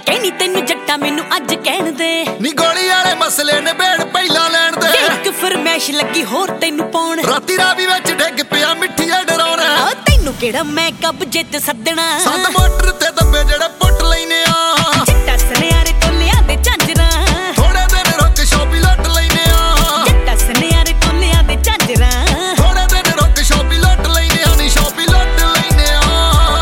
कहनी तेनू जट्टा मैनू अज कहण दे नी गोली वाले मसले ने बेड़ पहला लैण दे एक फरमैश लगी होर तेनू पाउण राती रावी विच डिग पिया मिठिया डराउणा तेनू केड़ा मैं कब्जे ते सदना सद मोटर ते दब्बे जेड़े पुट लैने आ जट्टा सनियारे तोलिया दे झांजरा थोड़े दिन रुक शोपी लुट लैने आ जट्टा सनियारे तोलिया दे झांजरा थोड़े दिन रुक शोपी लुट लैने आ नी शोपी लुट लैने आ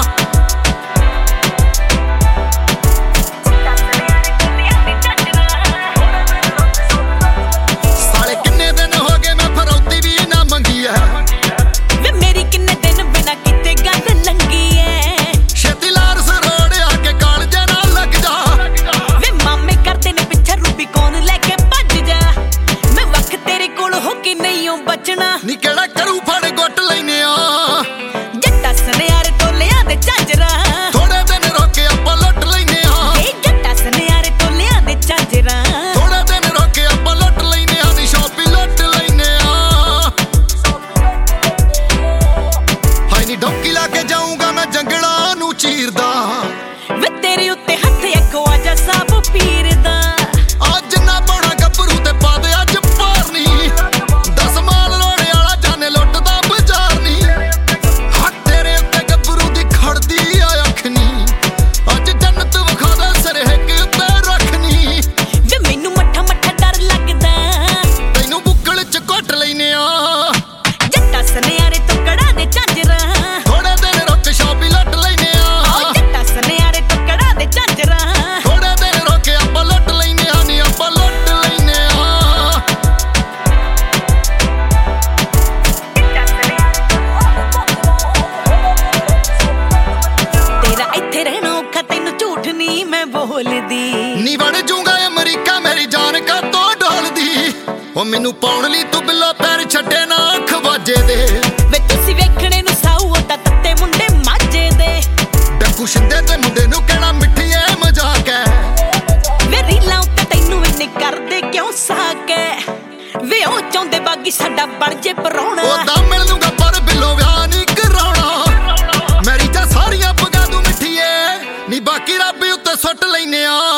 साले किन्ने दिन हो गए मैं फरौती भी ना मंगी है वे मेरी किन्ने दिन बिना किते गल लंगी है छेती लार सरोड़ आके कालजे ना लग जा वे मामे करते ने पिछे रूबी कौन लेके भज जा मैं वक्त तेरे कोल हो के नहीं हूं बचना नी केड़ा करू फड़ गुट लैने आ जट्टा सनियारे तोलिया दे झांजरा थोड़े दिन रुक आपां लुट लैने आ ए जट्टा सनियारे तोलिया दे झांजरा थोड़े दिन रुक आपां लुट लैने आ नी शोपी लुट लैने आ हाय नी डोंकी ला के जाऊंगा मैं जंगला नू चीरदा वे तेरे उत्ते हथ एक आजा साब पीर दा आज ना पाउणा गभरू ते पा दे अज पारनी 10 माल रोड़े वाला जाने लुटदा बाजार नी हां तेरे उत्ते गभरू दी खड़दी आ अखनी अज जन्नत विखा दे सरहक उत्ते रखनी वे मैनू मट्ठा मट्ठा डर लगदा तैनू बुक्कल च घुट लैने आ जट्टा सनियारे तो कड़ा दे झांजरा थोड़े दिन रुक शोपी लुट लैने आ जट्टा सनियारे तो कड़ा दे झांजरा थोड़े दिन रुक आपां लुट लैने आ नी आपां लुट लैने आ तेरा इत्थे रहना औखा तैनू झूठ नहीं मैं बोलदी नी वड़ जूंगा अमरीका मेरी जान का तो ढोलदी ओ मैनू पाउण लई तू बिल्ला पैर छड्डे ना खवाजे दे वे तुसी वेखणे नू साऊ ओटा तत्ते मुंडे माजे दे डक्कू शिंदे ते मुंडे नू कहना मिठिए मजाक है वे रीलां उत्ते तैनू इन्ने करदे क्यों साक है वे ओ चाहुंदे बागी साडा बण जे पराउणा ओदा मिल लूंगा पर बिल्लो विआह नहीं कराउणा मेरी जा सारियां पगा दूं मिठिए नी बाकी रब उत्ते सुੱਟ लैने आ